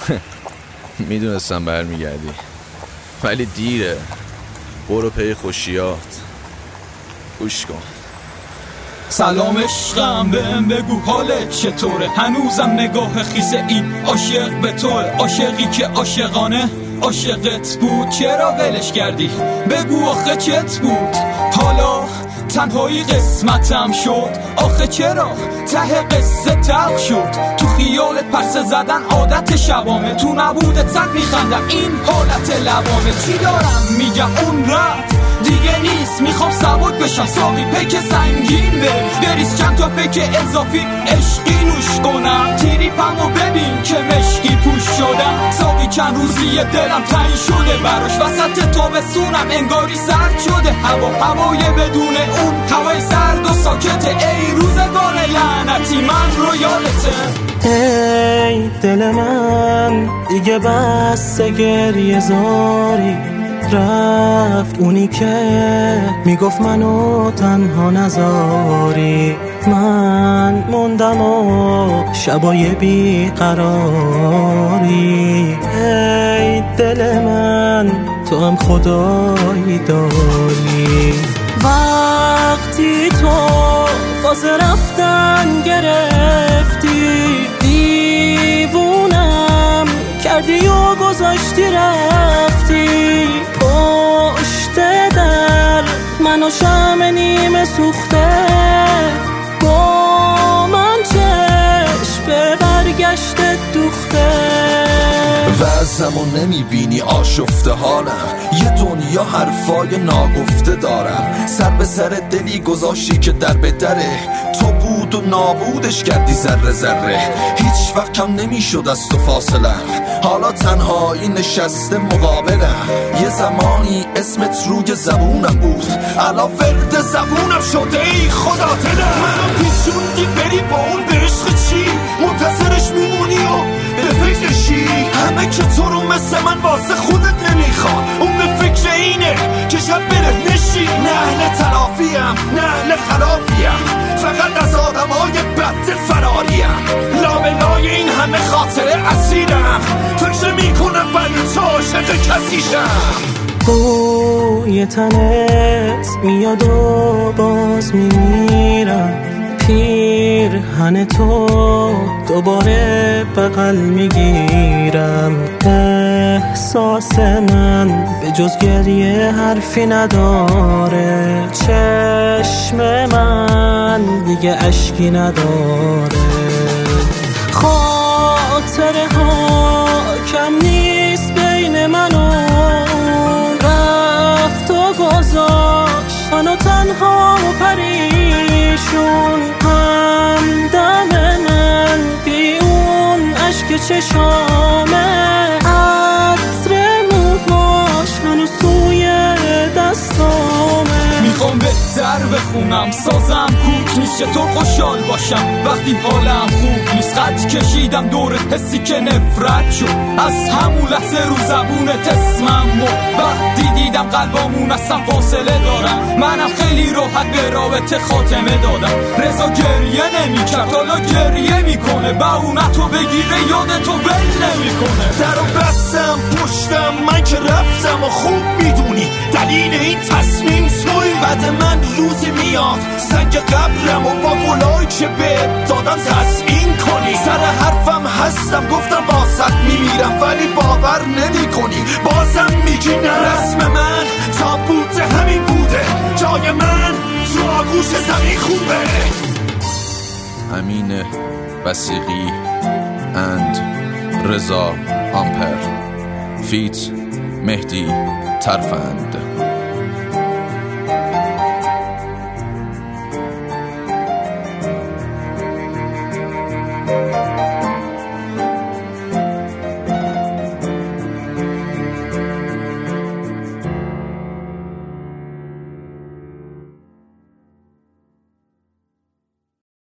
میدونستم برمیگردی ولی دیره. برو پی خوشیات. گوش کن. سلام عشقم، بهم بگو حالت چطوره؟ هنوزم نگاه خیس این عاشق به توه. عاشقی که عاشقانه عاشقت بود، چرا ولش کردی؟ بگو آخه چت بود؟ حالا تنهایی قسمتم شد، آخه چرا ته قصه تلخ شد؟ تو خیالت پرسه زدن عادت شبامه، تو نبودت زد میخندم این حالت لبامه. چی دارم میگم اون رفت دیگه نیست، میخوام سواد بشم ساقی پک سنگین بریز چند تا پک اضافی عشقی نوش کنم. تریپمو ببین که مشکی پوش شدم، ساقی چند روزی دلم تنگ شده براش. وسط تابستونم انگاری سرد شده هوای بدون اون هوای سرد و ساکته. ای روزگار لعنتی من رو یادته. ای دل من دیگه بس گریه زاری، رفت اونی که میگفت منو تنها نذاری. من موندم و شبای بیقراری. ای دل من تو هم خدایی داری. وقتی تو فاز رفتن گرفتی، دیوونم کردی و گذاشتی رفتی. پشت در منو شمع نیمه سوخته، با من چشم به برگشت دوخته. وزمو نمیبینی آشفته حالم، یه دنیا حرفای ناگفته دارم. سر به سر دلی گذاشتی که در به دره، تو بود و نابودش کردی ذره ذره. هیچ وقت کم نمیشد از تو فاصلم، حالا تنهایی نشسته مقابلم. یه زمانی اسمت روی زبونم بود، الان ورد زبونم شده. ای خدا دلم منو پیچوندی بری با اون به عشق چی؟ منتظرش میمونی و به فکرشی؟ همه که تو رو مثل من واسه خودت نمیخواد، اون به فکر اینه که شب بره نشی. نه اهل تلافیم نه اهل خلافیم، فقط از آدمای بد فراریم. لابلای این همه خاطره اسیرم، فکر میکنم ولی تو عاشق کسیشم. بوی تنت میاد و باز میمیرم، پیرهن تو دوباره بغل میگیرم. احساس من به جز گریه حرفی نداره، چشم من دیگه اشکی نداره. خاطره ها کم نیست بین من و رفت و گذاشت منو تنها و پریشون. همدم من بی اون عشق چشامه، عطر موهاش هنوز توی دستامه. میخوام بهتر بخونم سازم کوک نیست، چطور خوشحال باشم وقتی حالم خوب نیست. خط کشیدم دور حسی که نفرت شد، از همون لحظه رو زبونت اسمم و وقتی دیدم قلبامون اصلا فاصله دارم. منم خیلی راحت به رابطه خاتمه دادم. رضا گریه نمیکرد حالا گریه میکنه، بهونتو بگیره یادتو ول نمیکنه. درو بستم پشتم من که رفتم و خوب میدونی دلیل این تصمیم توی. بعد من روزی میاد سنگ قبرم و با گلای که به دادم تسلیم کنی. سر حرفم هستم گفتم باست میمیرم ولی باور نمی کنی، بازم میگی نه. رسم من تابوت همین بوده، جای من تو آغوش زمین خوبه. امین بسیقی اند رضا آمپر، فیت مهدی ترفند.